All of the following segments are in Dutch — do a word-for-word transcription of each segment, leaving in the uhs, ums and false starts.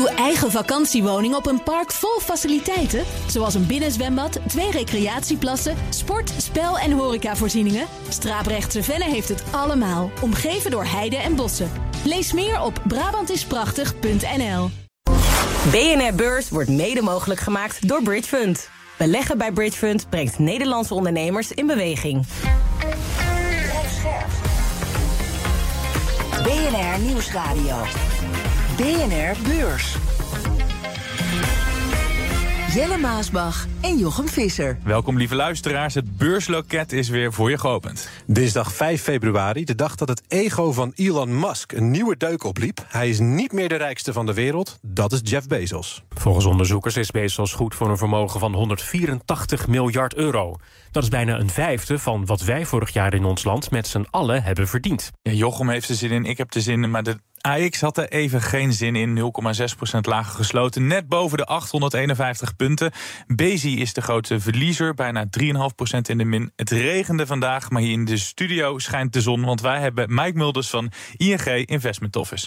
Uw eigen vakantiewoning op een park vol faciliteiten? Zoals een binnenzwembad, twee recreatieplassen, sport, spel- en horecavoorzieningen? Straaprechtse Venne heeft het allemaal, omgeven door heide en bossen. Lees meer op Brabantisprachtig punt n l. B N R Beurs wordt mede mogelijk gemaakt door Bridgefund. Beleggen bij Bridgefund brengt Nederlandse ondernemers in beweging. B N R Nieuwsradio. B N R Beurs. Jelle Maasbach en Jochem Visser. Welkom lieve luisteraars, het beursloket is weer voor je geopend. Dinsdag vijf februari, de dag dat het ego van Elon Musk een nieuwe deuk opliep. Hij is niet meer de rijkste van de wereld, dat is Jeff Bezos. Volgens onderzoekers is Bezos goed voor een vermogen van honderdvierentachtig miljard euro. Dat is bijna een vijfde van wat wij vorig jaar in ons land met z'n allen hebben verdiend. Ja, Jochem heeft er zin in, ik heb er zin in, maar de A X had er even geen zin in, nul komma zes procent lager gesloten. Net boven de achthonderdeenenvijftig punten. Bezi is de grootste verliezer, bijna drie komma vijf procent in de min. Het regende vandaag, maar hier in de studio schijnt de zon, want wij hebben Mike Mulders van I N G Investment Office.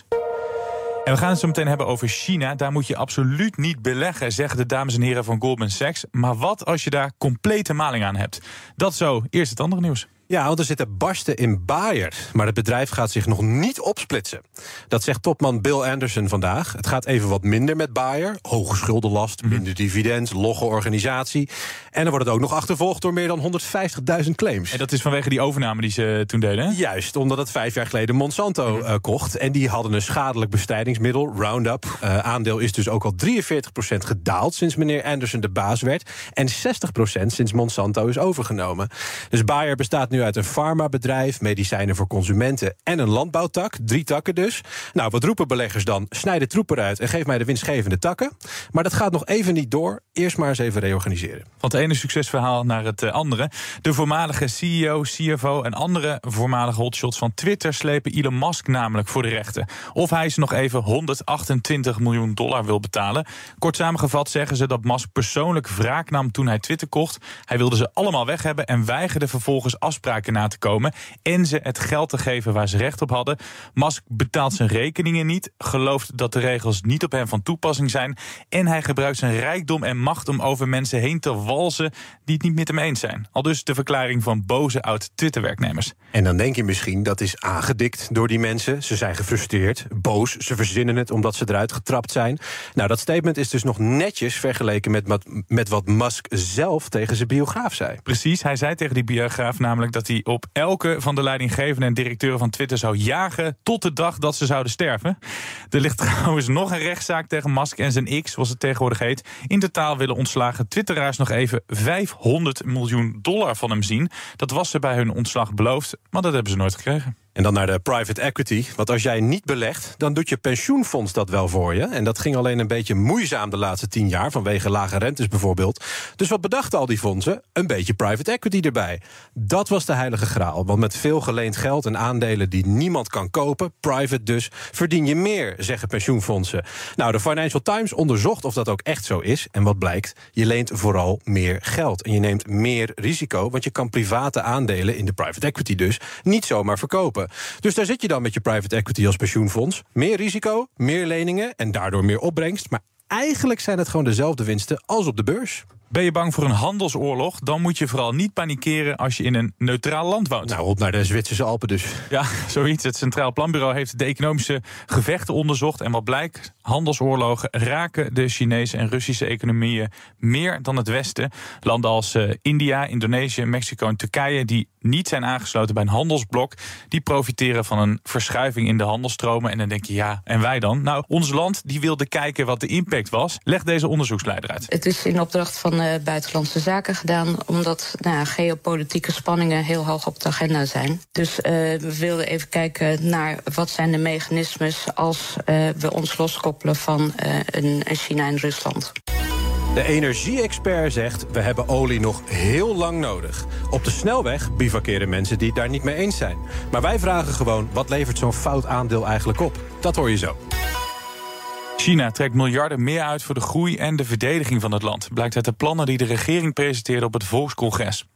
En we gaan het zo meteen hebben over China. Daar moet je absoluut niet beleggen, zeggen de dames en heren van Goldman Sachs. Maar wat als je daar complete maling aan hebt? Dat zo, eerst het andere nieuws. Ja, want er zitten barsten in Bayer. Maar het bedrijf gaat zich nog niet opsplitsen. Dat zegt topman Bill Anderson vandaag. Het gaat even wat minder met Bayer. Hoge schuldenlast, minder dividend, logge organisatie. En dan wordt het ook nog achtervolgd door meer dan honderdvijftigduizend claims. En dat is vanwege die overname die ze toen deden, hè? Juist, omdat het vijf jaar geleden Monsanto uh, kocht. En die hadden een schadelijk bestrijdingsmiddel, Roundup. Uh, aandeel is dus ook al drieënveertig procent gedaald sinds meneer Anderson de baas werd. En zestig procent sinds Monsanto is overgenomen. Dus Bayer bestaat nu nu uit een farmabedrijf, medicijnen voor consumenten en een landbouwtak. Drie takken dus. Nou, wat roepen beleggers dan? Snijd de troep eruit en geef mij de winstgevende takken. Maar dat gaat nog even niet door. Eerst maar eens even reorganiseren. Van het ene succesverhaal naar het andere. De voormalige C E O, C F O en andere voormalige hotshots van Twitter slepen Elon Musk namelijk voor de rechter. Of hij ze nog even honderdachtentwintig miljoen dollar wil betalen. Kort samengevat zeggen ze dat Musk persoonlijk wraak nam toen hij Twitter kocht. Hij wilde ze allemaal weg hebben en weigerde vervolgens afspraken na te komen en ze het geld te geven waar ze recht op hadden. Musk betaalt zijn rekeningen niet, gelooft dat de regels niet op hem van toepassing zijn en hij gebruikt zijn rijkdom en macht om over mensen heen te walsen die het niet met hem eens zijn. Al dus de verklaring van boze oud-Twitter-werknemers. En dan denk je misschien dat is aangedikt door die mensen. Ze zijn gefrustreerd, boos, ze verzinnen het omdat ze eruit getrapt zijn. Nou, dat statement is dus nog netjes vergeleken met wat, met wat Musk zelf tegen zijn biograaf zei. Precies, hij zei tegen die biograaf namelijk dat hij op elke van de leidinggevenden en directeuren van Twitter zou jagen tot de dag dat ze zouden sterven. Er ligt trouwens nog een rechtszaak tegen Musk en zijn X, zoals het tegenwoordig heet. In totaal willen ontslagen Twitteraars nog even vijfhonderd miljoen dollar van hem zien. Dat was ze bij hun ontslag beloofd, maar dat hebben ze nooit gekregen. En dan naar de private equity. Want als jij niet belegt, dan doet je pensioenfonds dat wel voor je. En dat ging alleen een beetje moeizaam de laatste tien jaar... vanwege lage rentes bijvoorbeeld. Dus wat bedachten al die fondsen? Een beetje private equity erbij. Dat was de heilige graal. Want met veel geleend geld en aandelen die niemand kan kopen... private dus, verdien je meer, zeggen pensioenfondsen. Nou, de Financial Times onderzocht of dat ook echt zo is. En wat blijkt? Je leent vooral meer geld. En je neemt meer risico, want je kan private aandelen... in de private equity dus, niet zomaar verkopen. Dus daar zit je dan met je private equity als pensioenfonds. Meer risico, meer leningen en daardoor meer opbrengst. Maar eigenlijk zijn het gewoon dezelfde winsten als op de beurs. Ben je bang voor een handelsoorlog? Dan moet je vooral niet panikeren als je in een neutraal land woont. Nou, op naar de Zwitserse Alpen dus. Ja, zoiets. Het Centraal Planbureau heeft de economische gevechten onderzocht. En wat blijkt, handelsoorlogen raken de Chinese en Russische economieën meer dan het Westen. Landen als uh, India, Indonesië, Mexico en Turkije, die niet zijn aangesloten bij een handelsblok, die profiteren van een verschuiving in de handelstromen. En dan denk je, ja, en wij dan? Nou, ons land die wilde kijken wat de impact was. Legt deze onderzoeksleider uit. Het is in opdracht van uh, Buitenlandse Zaken gedaan, omdat nou, geopolitieke spanningen heel hoog op de agenda zijn. Dus uh, we wilden even kijken naar wat zijn de mechanismes als uh, we ons loskoppelen van uh, een, een China en Rusland. De energie-expert zegt, we hebben olie nog heel lang nodig. Op de snelweg bivakeren mensen die het daar niet mee eens zijn. Maar wij vragen gewoon, wat levert zo'n fout aandeel eigenlijk op? Dat hoor je zo. China trekt miljarden meer uit voor de groei en de verdediging van het land. Blijkt uit de plannen die de regering presenteerde op het Volkscongres.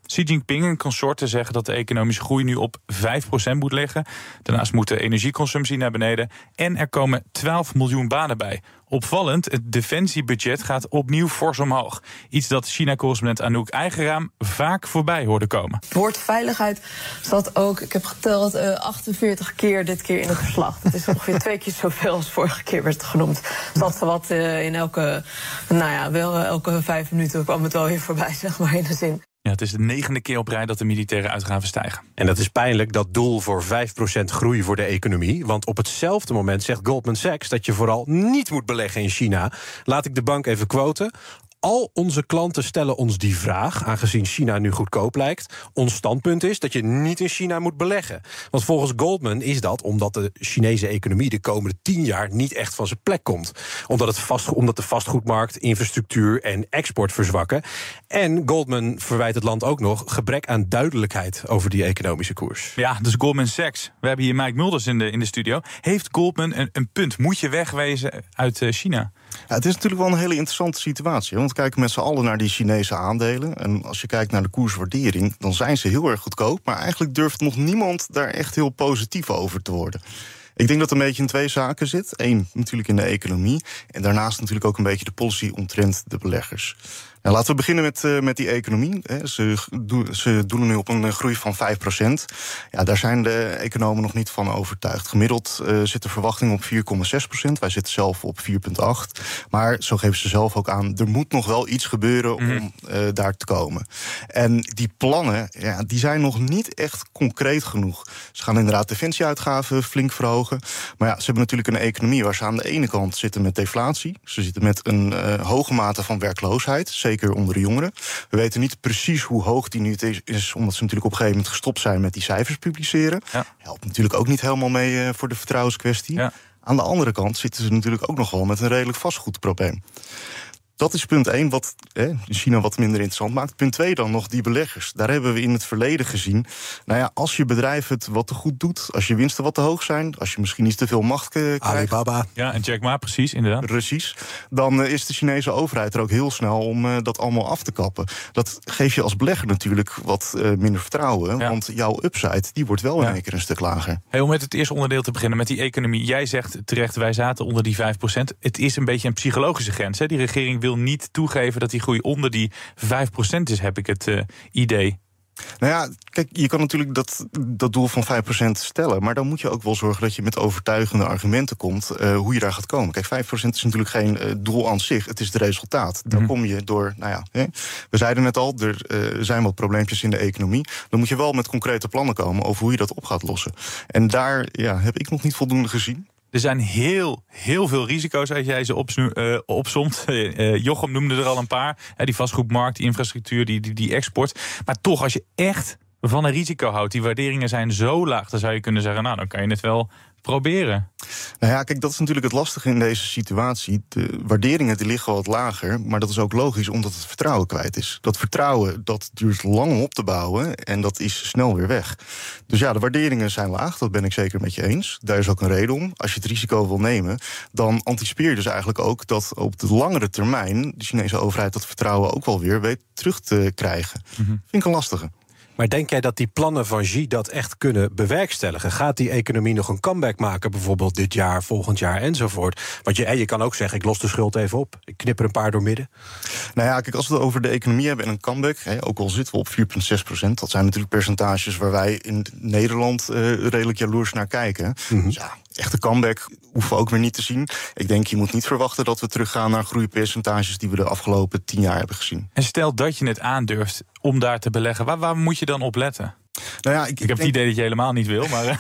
Xi Jinping en consorten zeggen dat de economische groei nu op vijf procent moet liggen. Daarnaast moet de energieconsumptie naar beneden. En er komen twaalf miljoen banen bij. Opvallend, het defensiebudget gaat opnieuw fors omhoog. Iets dat China-correspondent Anouk Eigenraam vaak voorbij hoorde komen. Het woord veiligheid staat ook, ik heb geteld, uh, achtenveertig keer dit keer in het verslag. Dat is ongeveer twee keer zoveel als vorige keer werd genoemd. Dat wat uh, in elke, nou ja, wel uh, elke vijf minuten kwam het wel weer voorbij, zeg maar, in de zin. Ja, het is de negende keer op rij dat de militaire uitgaven stijgen. En dat is pijnlijk, dat doel voor vijf procent groei voor de economie. Want op hetzelfde moment zegt Goldman Sachs dat je vooral niet moet beleggen in China. Laat ik de bank even quoten. Al onze klanten stellen ons die vraag, aangezien China nu goedkoop lijkt. Ons standpunt is dat je niet in China moet beleggen. Want volgens Goldman is dat omdat de Chinese economie de komende tien jaar niet echt van zijn plek komt. Omdat, het vast, omdat de vastgoedmarkt, infrastructuur en export verzwakken. En Goldman verwijt het land ook nog gebrek aan duidelijkheid over die economische koers. Ja, dus Goldman Sachs. We hebben hier Mike Mulders in de, in de studio. Heeft Goldman een, een punt? Moet je wegwezen uit uh, China? Ja, het is natuurlijk wel een hele interessante situatie. Want we kijken met z'n allen naar die Chinese aandelen. En als je kijkt naar de koerswaardering, dan zijn ze heel erg goedkoop. Maar eigenlijk durft nog niemand daar echt heel positief over te worden. Ik denk dat het een beetje in twee zaken zit. Eén, natuurlijk in de economie. En daarnaast natuurlijk ook een beetje de policy omtrent de beleggers. Nou, laten we beginnen met, uh, met die economie. He, ze, do, ze doelen nu op een groei van vijf procent. Ja, daar zijn de economen nog niet van overtuigd. Gemiddeld uh, zit de verwachting op vier komma zes procent. Wij zitten zelf op vier komma acht. Maar zo geven ze zelf ook aan, er moet nog wel iets gebeuren om mm. uh, daar te komen. En die plannen, ja, die zijn nog niet echt concreet genoeg. Ze gaan inderdaad defensieuitgaven flink verhogen. Maar ja, ze hebben natuurlijk een economie waar ze aan de ene kant zitten met deflatie. Ze zitten met een uh, hoge mate van werkloosheid. Zeker onder de jongeren. We weten niet precies hoe hoog die nu is, omdat ze natuurlijk op een gegeven moment gestopt zijn met die cijfers publiceren. Ja. Helpt natuurlijk ook niet helemaal mee uh, voor de vertrouwenskwestie. Ja. Aan de andere kant zitten ze natuurlijk ook nog wel met een redelijk vastgoedprobleem. Dat is punt één, wat eh, China wat minder interessant maakt. Punt twee dan nog die beleggers. Daar hebben we in het verleden gezien. Nou ja, als je bedrijf het wat te goed doet, als je winsten wat te hoog zijn, als je misschien niet te veel macht uh, krijgt. Alibaba. Ja, en Jack Ma, precies, inderdaad. Precies. Dan uh, is de Chinese overheid er ook heel snel om uh, dat allemaal af te kappen. Dat geeft je als belegger natuurlijk wat uh, minder vertrouwen. Ja. Want jouw upside, die wordt wel ja. in één keer een stuk lager. Hey, om met het eerste onderdeel te beginnen, met die economie. Jij zegt terecht, wij zaten onder die vijf procent. Het is een beetje een psychologische grens. Hè? Die regering wil niet toegeven dat die groei onder die vijf procent is, heb ik het uh, idee. Nou ja, kijk, je kan natuurlijk dat, dat doel van vijf procent stellen, maar dan moet je ook wel zorgen dat je met overtuigende argumenten komt uh, hoe je daar gaat komen. Kijk, vijf procent is natuurlijk geen uh, doel aan zich, het is het resultaat. Daar mm-hmm. kom je door, nou ja, hè, we zeiden net al, er uh, zijn wat probleempjes in de economie. Dan moet je wel met concrete plannen komen over hoe je dat op gaat lossen. En daar ja, heb ik nog niet voldoende gezien. Er zijn heel, heel veel risico's als jij ze opsno- uh, opsomt. Uh, Jochem noemde er al een paar. Uh, die vastgoedmarkt, die infrastructuur, die, die, die export. Maar toch, als je echt van een risico houdt, die waarderingen zijn zo laag, dan zou je kunnen zeggen, nou, dan kan je het wel proberen. Nou ja, kijk, dat is natuurlijk het lastige in deze situatie. De waarderingen die liggen wat lager, maar dat is ook logisch omdat het vertrouwen kwijt is. Dat vertrouwen, dat duurt lang om op te bouwen en dat is snel weer weg. Dus ja, de waarderingen zijn laag, dat ben ik zeker met je eens. Daar is ook een reden om. Als je het risico wil nemen, dan anticipeer je dus eigenlijk ook dat op de langere termijn de Chinese overheid dat vertrouwen ook wel weer weet terug te krijgen. Mm-hmm. Vind ik een lastige. Maar denk jij dat die plannen van Xi dat echt kunnen bewerkstelligen? Gaat die economie nog een comeback maken, bijvoorbeeld dit jaar, volgend jaar enzovoort? Want je, je kan ook zeggen, ik los de schuld even op. Ik knip er een paar door midden. Nou ja, kijk, als we het over de economie hebben en een comeback, hè, ook al zitten we op vier komma zes procent... dat zijn natuurlijk percentages waar wij in Nederland uh, redelijk jaloers naar kijken. Mm-hmm. Dus ja, echte comeback hoeven we ook weer niet te zien. Ik denk, je moet niet verwachten dat we teruggaan naar groeipercentages die we de afgelopen tien jaar hebben gezien. En stel dat je het aandurft om daar te beleggen, waar, waar moet je dan op letten? Nou ja, ik, ik heb denk... het idee dat je helemaal niet wil, maar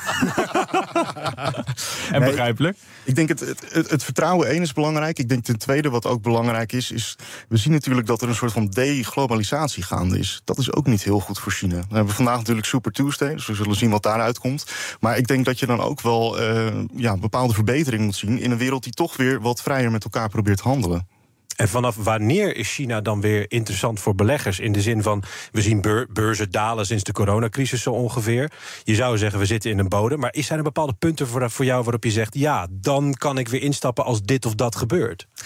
en nee, begrijpelijk. Ik denk het, het, het vertrouwen één is belangrijk. Ik denk ten tweede wat ook belangrijk is, is we zien natuurlijk dat er een soort van deglobalisatie gaande is. Dat is ook niet heel goed voor China. We hebben vandaag natuurlijk Super Tuesday, dus we zullen zien wat daaruit komt. Maar ik denk dat je dan ook wel uh, ja, een bepaalde verbetering moet zien in een wereld die toch weer wat vrijer met elkaar probeert te handelen. En vanaf wanneer is China dan weer interessant voor beleggers? In de zin van, we zien beur, beurzen dalen sinds de coronacrisis zo ongeveer. Je zou zeggen, we zitten in een bodem. Maar zijn er bepaalde punten voor, voor jou waarop je zegt, ja, dan kan ik weer instappen als dit of dat gebeurt?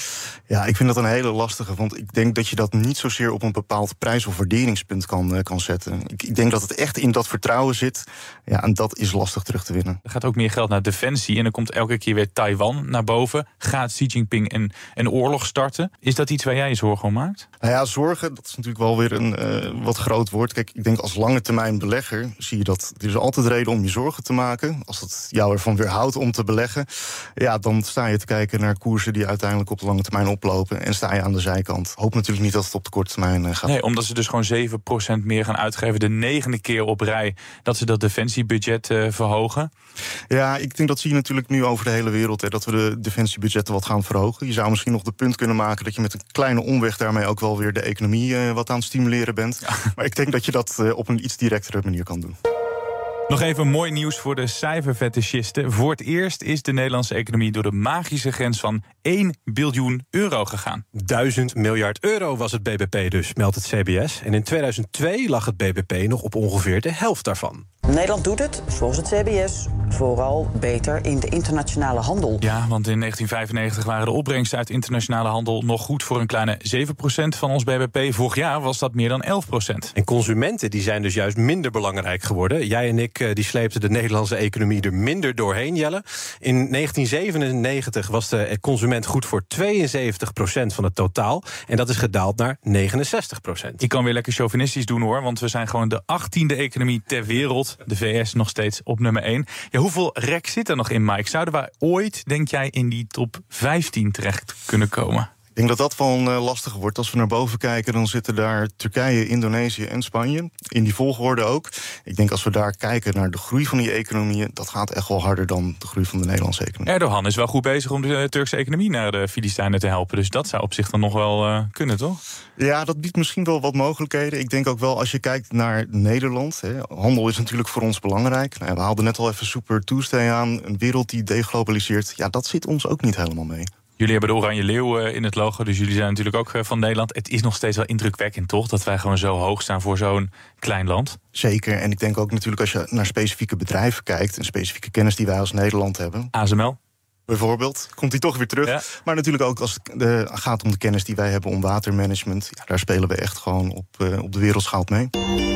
Ja, ik vind dat een hele lastige. Want ik denk dat je dat niet zozeer op een bepaald prijs- of waarderingspunt kan, uh, kan zetten. Ik, ik denk dat het echt in dat vertrouwen zit. Ja, en dat is lastig terug te winnen. Er gaat ook meer geld naar defensie. En dan komt elke keer weer Taiwan naar boven. Gaat Xi Jinping een, een oorlog starten? Is dat iets waar jij je zorgen om maakt? Nou ja, zorgen, dat is natuurlijk wel weer een uh, wat groot woord. Kijk, ik denk als lange termijn belegger zie je dat. Er is altijd reden om je zorgen te maken. Als het jou ervan weerhoudt om te beleggen, ja, dan sta je te kijken naar koersen die uiteindelijk op de lange termijn oplopen. En sta je aan de zijkant. Hoop natuurlijk niet dat het op de korte termijn uh, gaat. Nee, omdat ze dus gewoon zeven procent meer gaan uitgeven. De negende keer op rij dat ze dat defensiebudget uh, verhogen. Ja, ik denk dat zie je natuurlijk nu over de hele wereld. Hè, dat we de defensiebudgetten wat gaan verhogen. Je zou misschien nog de punt kunnen maken dat je met een kleine omweg daarmee ook wel weer de economie uh, wat aan het stimuleren bent. Ja. Maar ik denk dat je dat uh, op een iets directere manier kan doen. Nog even mooi nieuws voor de cijferfetischisten. Voor het eerst is de Nederlandse economie door de magische grens van één biljoen euro gegaan. Duizend miljard euro was het B B P dus, meldt het C B S. En in tweeduizend twee lag het B B P nog op ongeveer de helft daarvan. Nederland doet het, volgens het C B S, vooral beter in de internationale handel. Ja, want in negentien vijfennegentig waren de opbrengsten uit internationale handel nog goed voor een kleine zeven procent van ons B B P. Vorig jaar was dat meer dan elf procent. En consumenten die zijn dus juist minder belangrijk geworden. Jij en ik die sleepten de Nederlandse economie er minder doorheen, Jelle. In negentien zevenennegentig was de consument goed voor tweeënzeventig procent van het totaal. En dat is gedaald naar negenenzestig procent. Ik kan weer lekker chauvinistisch doen hoor, want we zijn gewoon de achttiende economie ter wereld. De V S nog steeds op nummer één. Ja, hoeveel rek zit er nog in, Mike? Zouden wij ooit, denk jij, in die top vijftien terecht kunnen komen? Ik denk dat dat wel uh, lastig wordt. Als we naar boven kijken, dan zitten daar Turkije, Indonesië en Spanje. In die volgorde ook. Ik denk als we daar kijken naar de groei van die economieën, dat gaat echt wel harder dan de groei van de Nederlandse economie. Erdogan is wel goed bezig om de Turkse economie naar de Filistijnen te helpen. Dus dat zou op zich dan nog wel uh, kunnen, toch? Ja, dat biedt misschien wel wat mogelijkheden. Ik denk ook wel, als je kijkt naar Nederland, hè, handel is natuurlijk voor ons belangrijk. Nou, we haalden net al even Super Tuesday aan. Een wereld die deglobaliseert. Ja, dat zit ons ook niet helemaal mee. Jullie hebben de Oranje Leeuw in het logo, dus jullie zijn natuurlijk ook van Nederland. Het is nog steeds wel indrukwekkend, toch? Dat wij gewoon zo hoog staan voor zo'n klein land. Zeker, en ik denk ook natuurlijk als je naar specifieke bedrijven kijkt, en specifieke kennis die wij als Nederland hebben. A S M L? Bijvoorbeeld, komt die toch weer terug. Ja. Maar natuurlijk ook als het de, gaat om de kennis die wij hebben om watermanagement. Ja, daar spelen we echt gewoon op, uh, op de wereldschaal mee.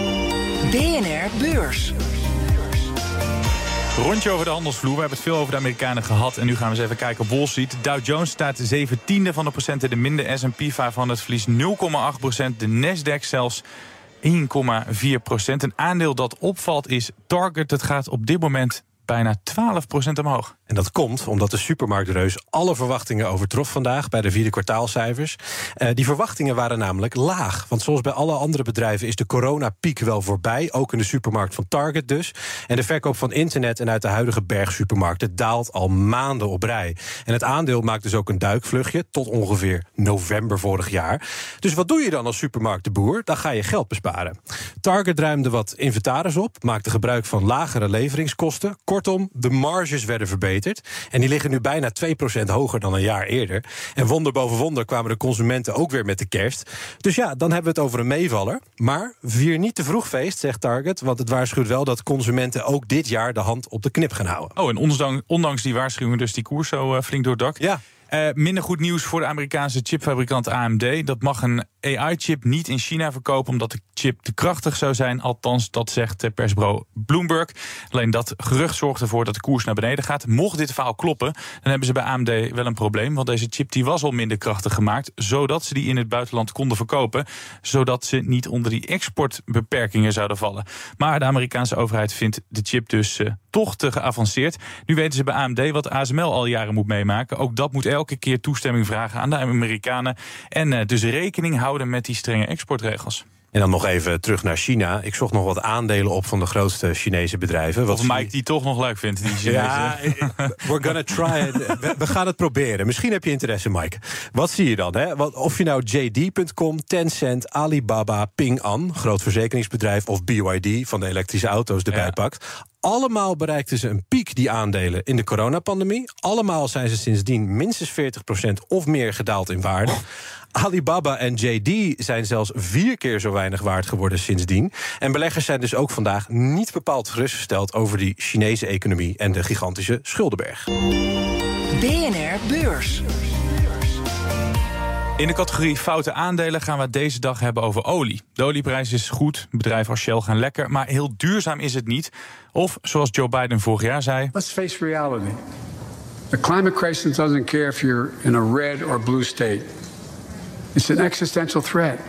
B N R Beurs. Rondje over de handelsvloer. We hebben het veel over de Amerikanen gehad. En nu gaan we eens even kijken op Wall Street. Dow Jones staat zeventiende van de procent in de min. De S en P vijfhonderd verliest nul komma acht procent. De Nasdaq zelfs één komma vier procent. Een aandeel dat opvalt is Target. Het gaat op dit moment bijna twaalf procent omhoog. En dat komt omdat de supermarktreus alle verwachtingen overtrof vandaag bij de vierde kwartaalcijfers. Uh, die verwachtingen waren namelijk laag. Want zoals bij alle andere bedrijven is de coronapiek wel voorbij. Ook in de supermarkt van Target dus. En de verkoop van internet en uit de huidige bergsupermarkten daalt al maanden op rij. En het aandeel maakt dus ook een duikvluchtje tot ongeveer november vorig jaar. Dus wat doe je dan als supermarktboer? Dan ga je geld besparen. Target ruimde wat inventaris op, maakte gebruik van lagere leveringskosten. Kortom, de marges werden verbeterd. En die liggen nu bijna twee procent hoger dan een jaar eerder. En wonder boven wonder kwamen de consumenten ook weer met de kerst. Dus ja, dan hebben we het over een meevaller. Maar vier niet te vroeg feest, zegt Target. Want het waarschuwt wel dat consumenten ook dit jaar de hand op de knip gaan houden. Oh, en ondanks, ondanks die waarschuwing dus die koers zo uh, flink door het dak. Ja. Uh, minder goed nieuws voor de Amerikaanse chipfabrikant A M D. Dat mag een A I-chip niet in China verkopen omdat de chip te krachtig zou zijn. Althans, dat zegt persbureau Bloomberg. Alleen dat gerucht zorgt ervoor dat de koers naar beneden gaat. Mocht dit verhaal kloppen, dan hebben ze bij A M D wel een probleem. Want deze chip die was al minder krachtig gemaakt, zodat ze die in het buitenland konden verkopen. Zodat ze niet onder die exportbeperkingen zouden vallen. Maar de Amerikaanse overheid vindt de chip dus uh, toch te geavanceerd. Nu weten ze bij A M D wat A S M L al jaren moet meemaken. Ook dat moet elke keer toestemming vragen aan de Amerikanen. En uh, dus rekening houden met die strenge exportregels. En dan nog even terug naar China. Ik zocht nog wat aandelen op van de grootste Chinese bedrijven. Wat of Mike die toch nog leuk vindt, die Chinese. Ja, we're gonna try it. We, we gaan het proberen. Misschien heb je interesse, Mike. Wat zie je dan? Hè? Of je nou J D punt com, Tencent, Alibaba, Ping An, groot verzekeringsbedrijf, of B Y D van de elektrische auto's erbij ja. pakt. Allemaal bereikten ze een piek, die aandelen, in de coronapandemie. Allemaal zijn ze sindsdien minstens veertig procent of meer gedaald in waarde. Oh. Alibaba en J D zijn zelfs vier keer zo weinig waard geworden sindsdien. En beleggers zijn dus ook vandaag niet bepaald gerustgesteld over die Chinese economie en de gigantische schuldenberg. B N R Beurs. In de categorie foute aandelen gaan we het deze dag hebben over olie. De olieprijs is goed, bedrijven als Shell gaan lekker, maar heel duurzaam is het niet. Of, zoals Joe Biden vorig jaar zei... Let's face reality. The climate crisis doesn't care if you're in a red or blue state. It's an existential threat.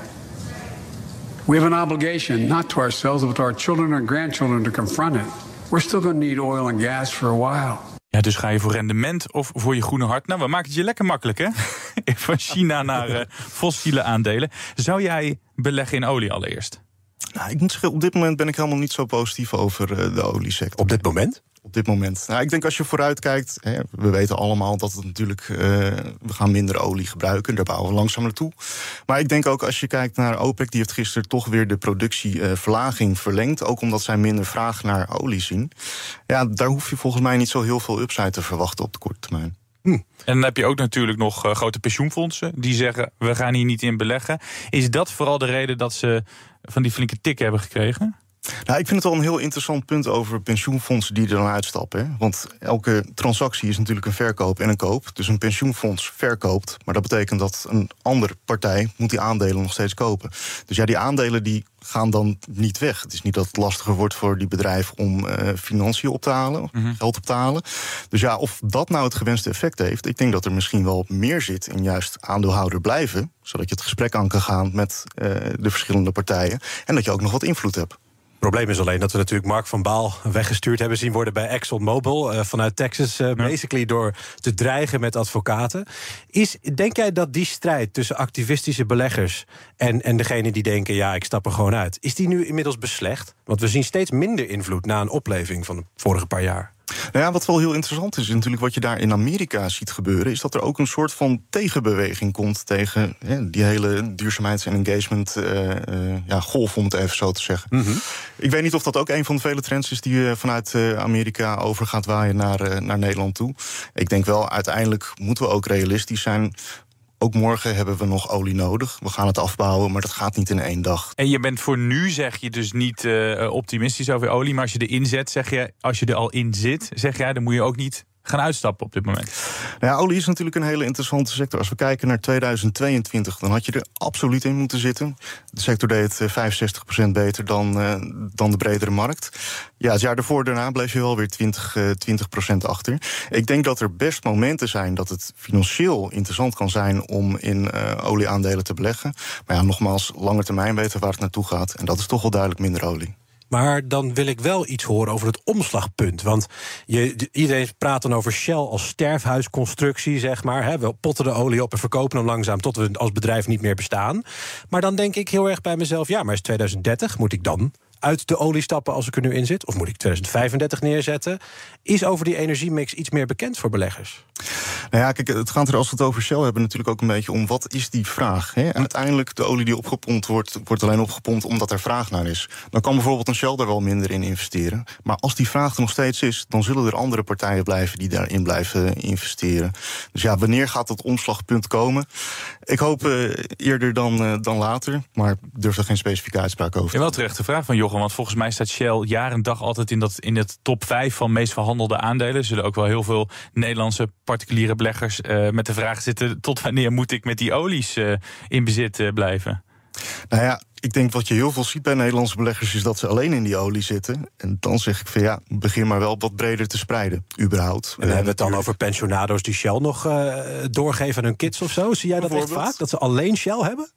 We have an obligation, not to ourselves, but to our children and grandchildren to confront it. We're still going to need oil and gas for a while. Ja, dus ga je voor rendement of voor je groene hart? Nou, we maken het je lekker makkelijk, hè? Van China naar uh, fossiele aandelen. Zou jij beleggen in olie allereerst? Nou, ik moet zeggen, op dit moment ben ik helemaal niet zo positief over uh, de oliesector. Op dit moment? Op dit moment. Nou, ik denk als je vooruit kijkt, hè, we weten allemaal dat het natuurlijk, uh, we gaan minder olie gebruiken, daar bouwen we langzaam naartoe. Maar ik denk ook als je kijkt naar OPEC, die heeft gisteren toch weer de productieverlaging uh, verlengd, ook omdat zij minder vraag naar olie zien. Ja, daar hoef je volgens mij niet zo heel veel upside te verwachten op de korte termijn. Hm. En dan heb je ook natuurlijk nog uh, grote pensioenfondsen die zeggen, we gaan hier niet in beleggen. Is dat vooral de reden dat ze van die flinke tik hebben gekregen? Nou, ik vind het wel een heel interessant punt over pensioenfondsen die er dan uitstappen. Hè? Want elke transactie is natuurlijk een verkoop en een koop. Dus een pensioenfonds verkoopt, maar dat betekent dat een andere partij moet die aandelen nog steeds kopen. Dus ja, die aandelen die gaan dan niet weg. Het is niet dat het lastiger wordt voor die bedrijven om uh, financiën op te halen, mm-hmm. geld op te halen. Dus ja, of dat nou het gewenste effect heeft, ik denk dat er misschien wel meer zit in juist aandeelhouder blijven, zodat je het gesprek aan kan gaan met uh, de verschillende partijen en dat je ook nog wat invloed hebt. Het probleem is alleen dat we natuurlijk Mark van Baal weggestuurd hebben zien worden bij ExxonMobil uh, vanuit Texas, uh, basically door te dreigen met advocaten. Is, denk jij dat die strijd tussen activistische beleggers en, en degene die denken, ja, ik stap er gewoon uit, is die nu inmiddels beslecht? Want we zien steeds minder invloed na een opleving van de vorige paar jaar. Nou ja, wat wel heel interessant is, is natuurlijk wat je daar in Amerika ziet gebeuren, is dat er ook een soort van tegenbeweging komt tegen ja, die hele duurzaamheids- en engagement uh, uh, ja, golf, om het even zo te zeggen. Mm-hmm. Ik weet niet of dat ook een van de vele trends is die uh, vanuit uh, Amerika over gaat waaien naar, uh, naar Nederland toe. Ik denk wel, uiteindelijk moeten we ook realistisch zijn. Ook morgen hebben we nog olie nodig. We gaan het afbouwen, maar dat gaat niet in één dag. En je bent voor nu, zeg je dus niet uh, optimistisch over olie, maar als je erin zet, zeg je, als je er al in zit, zeg jij, dan moet je ook niet gaan uitstappen op dit moment. Nou ja, olie is natuurlijk een hele interessante sector. Als we kijken naar tweeduizend tweeëntwintig, dan had je er absoluut in moeten zitten. De sector deed uh, vijfenzestig procent beter dan, uh, dan de bredere markt. Ja, het jaar daarvoor daarna bleef je wel weer twintig procent achter. Ik denk dat er best momenten zijn dat het financieel interessant kan zijn om in uh, olieaandelen te beleggen. Maar ja, nogmaals, lange termijn weten waar het naartoe gaat. En dat is toch wel duidelijk minder olie. Maar dan wil ik wel iets horen over het omslagpunt. Want je, iedereen praat dan over Shell als sterfhuisconstructie, zeg maar. Hè. We potten de olie op en verkopen hem langzaam tot we als bedrijf niet meer bestaan. Maar dan denk ik heel erg bij mezelf, ja, maar is twintig dertig, moet ik dan uit de olie stappen als ik er nu in zit? Of moet ik twintig vijfendertig neerzetten? Is over die energiemix iets meer bekend voor beleggers? Nou ja, kijk, het gaat er, als we het over Shell hebben, natuurlijk ook een beetje om wat is die vraag. Hè? En uiteindelijk, de olie die opgepompt wordt, wordt alleen opgepompt omdat er vraag naar is. Dan kan bijvoorbeeld een Shell daar wel minder in investeren. Maar als die vraag er nog steeds is, dan zullen er andere partijen blijven die daarin blijven investeren. Dus ja, wanneer gaat dat omslagpunt komen? Ik hoop uh, eerder dan, uh, dan later, maar ik durf er geen specifieke uitspraak over te doen. Wel terechte vraag van Jochem, want volgens mij staat Shell jaar en dag altijd in, dat, in het top vijf van meest verhandelde aandelen. Er zullen ook wel heel veel Nederlandse particuliere beleggers uh, met de vraag zitten, tot wanneer moet ik met die olies uh, in bezit uh, blijven? Nou ja, ik denk wat je heel veel ziet bij Nederlandse beleggers is dat ze alleen in die olie zitten. En dan zeg ik van ja, begin maar wel wat breder te spreiden, überhaupt. En hebben we het dan over pensionado's die Shell nog uh, doorgeven aan hun kids of zo? Zie jij dat echt vaak, dat ze alleen Shell hebben?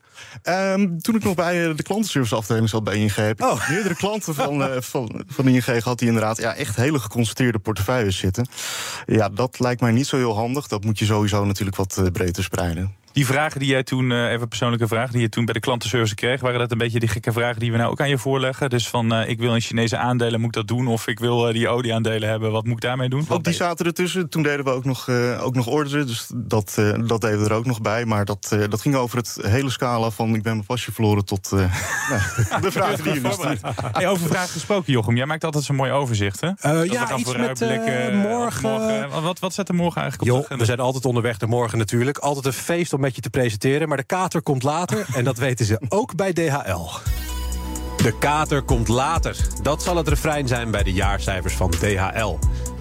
Um, toen ik nog bij uh, de klantenserviceafdeling zat bij I N G, heb ik oh. meerdere klanten van, uh, van, van I N G gehad die inderdaad ja, echt hele geconcentreerde portefeuilles zitten. Ja, dat lijkt mij niet zo heel handig. Dat moet je sowieso natuurlijk wat uh, breder spreiden. Die vragen die jij toen, uh, even persoonlijke vragen, die je toen bij de klantenservice kreeg, waren dat een beetje die gekke vragen die we nou ook aan je voorleggen? Dus van, uh, ik wil in Chinese aandelen, moet ik dat doen? Of ik wil uh, die olieaandelen hebben, wat moet ik daarmee doen? Ook die zaten ertussen. Toen deden we ook nog, uh, ook nog orderen, dus dat, uh, dat deden we er ook nog bij. Maar dat, uh, dat ging over het hele scala van ik ben mijn pasje verloren tot uh, nou, de vragen die je nu stelt. Hey, over vragen gesproken, Jochem. Jij maakt altijd zo'n mooi overzicht, hè? Uh, ja, we iets met uh, morgen. morgen. Wat, wat zet er morgen eigenlijk op? Jo, we zijn altijd onderweg naar morgen natuurlijk. Altijd een feest om met je te presenteren, maar de kater komt later en dat weten ze ook bij D H L. De kater komt later. Dat zal het refrein zijn bij de jaarcijfers van D H L.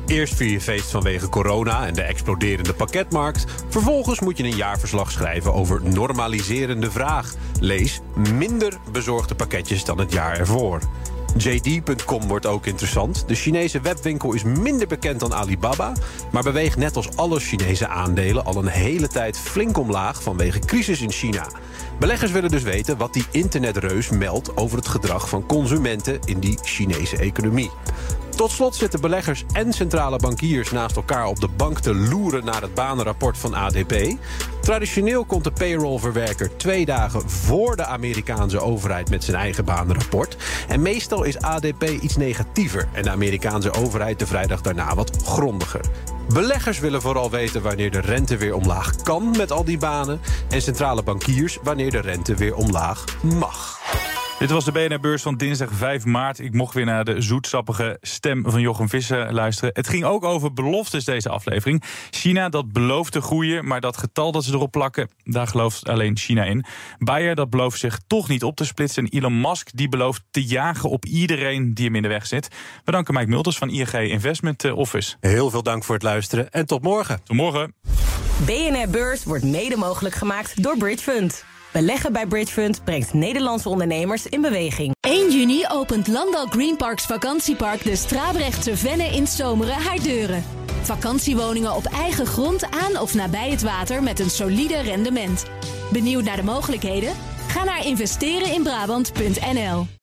Eerst vier je feest vanwege corona en de exploderende pakketmarkt. Vervolgens moet je een jaarverslag schrijven over normaliserende vraag. Lees minder bezorgde pakketjes dan het jaar ervoor. J D punt com wordt ook interessant. De Chinese webwinkel is minder bekend dan Alibaba, maar beweegt net als alle Chinese aandelen al een hele tijd flink omlaag vanwege crisis in China. Beleggers willen dus weten wat die internetreus meldt over het gedrag van consumenten in die Chinese economie. Tot slot zitten beleggers en centrale bankiers naast elkaar op de bank te loeren naar het banenrapport van A D P. Traditioneel komt de payrollverwerker twee dagen voor de Amerikaanse overheid met zijn eigen banenrapport. En meestal is A D P iets negatiever en de Amerikaanse overheid de vrijdag daarna wat grondiger. Beleggers willen vooral weten wanneer de rente weer omlaag kan met al die banen. En centrale bankiers wanneer de rente weer omlaag mag. Dit was de B N R-beurs van dinsdag vijf maart. Ik mocht weer naar de zoetsappige stem van Jochem Visser luisteren. Het ging ook over beloftes deze aflevering. China dat belooft te groeien, maar dat getal dat ze erop plakken, daar gelooft alleen China in. Bayer dat belooft zich toch niet op te splitsen. En Elon Musk die belooft te jagen op iedereen die hem in de weg zit. We danken Mike Multers van I N G Investment Office. Heel veel dank voor het luisteren en tot morgen. Tot morgen. B N R-beurs wordt mede mogelijk gemaakt door Bridge Fund. Beleggen bij Bridge Fund brengt Nederlandse ondernemers in beweging. één juni opent Landal Green Parks vakantiepark de Strabrechtse Venne in Zomeren haar deuren. Vakantiewoningen op eigen grond aan of nabij het water met een solide rendement. Benieuwd naar de mogelijkheden? Ga naar investeren in Brabant punt n l.